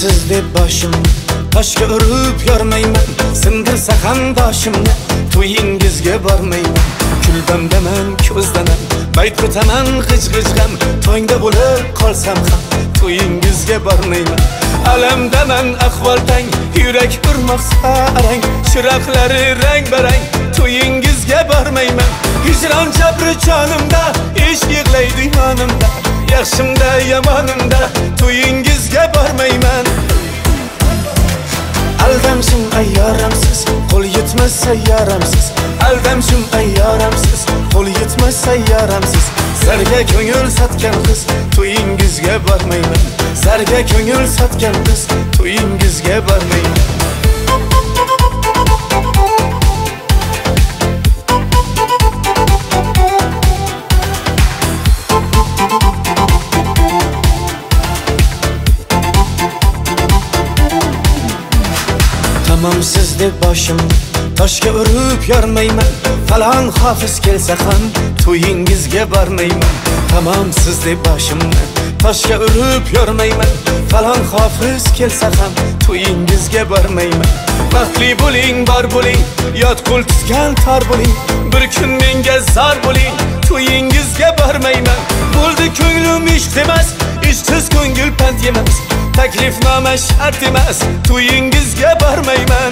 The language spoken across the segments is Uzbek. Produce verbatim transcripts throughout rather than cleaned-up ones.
siz deb boshimni toshga urib yormayman, sindirsa ham boshimni to'yingizga bormayman. Kulbamdaman, ko'zdaman, bayt o'taman g'ij-g'ijg'am, to'ngda bo'lib qolsam ham to'yingizga bormayman. Alamdaman, ahvol tang, yurak urmoqsa arang, chiroqlari rang-barang, to'yingizga bormayman. Hijron jabri jonimda, ish yig'laydi yonimda, yaxshimda yomonimda to'yingizga bormayman. Aldamshim ayyoramsiz, qo'l yetmas sayyoramsiz. Aldamshim ayyoramsiz, qo'l yetmas sayyoramsiz. Zarga ko'ngil sotgan qiz, to'yingizga bormayman. Zarga ko'ngil sotgan qiz, to'yingizga bormayman. Tamam siz deb boshimni toshga urib yormayman, falon hofiz kelsa ham to'yingizga bormayman. Tamam siz deb boshimni toshga urib yormayman, falon hofiz kelsa ham to'yingizga bormayman. Baxtli bo'ling, bor bo'ling, yot qo'l tutgan tor bo'ling, bir kun menga zor bo'ling, to'yingizga bormayman. Bo'ldi ko'nglim ishq emas, ishsiz ko'ngil pand emas, taklifnoma shart emas, to'yingizga bormayman.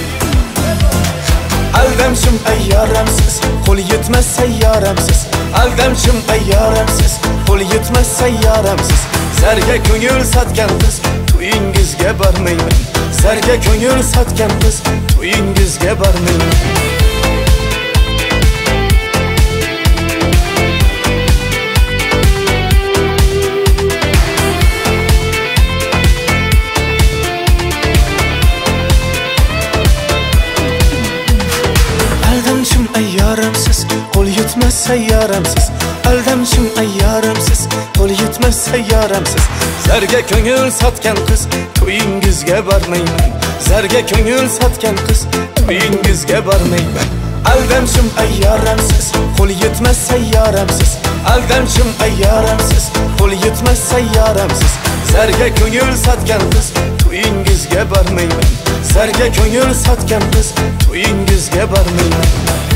Aldamshim ayyoramsiz, qo'l yetmas sayyoramsiz. Aldamshim ayyoramsiz, qo'l yetmas sayyoramsiz. Zarga ko'ngil sotgan qiz, to'yingizga bormayman. Zarga ko'ngil sotgan qiz, to'yingizga bormayman. Aldamshim ayyoramsiz, qo'l yetmas sayyoramsiz. Aldamshim ayyoramsiz, qo'l yetmas sayyoramsiz. Zarga ko'ngil sotgan qiz, to'yingizga bormayman. Zarga ko'ngil sotgan qiz, to'yingizga bormayman. Aldamshim ayyoramsiz, qo'l yetmas sayyoramsiz. Aldamshim ayyoramsiz, qo'l yetmas sayyoramsiz. Zarga ko'ngil sotgan qiz, to'yingizga bormayman. Zarga ko'ngil sotgan qiz, to'yingizga bormayman.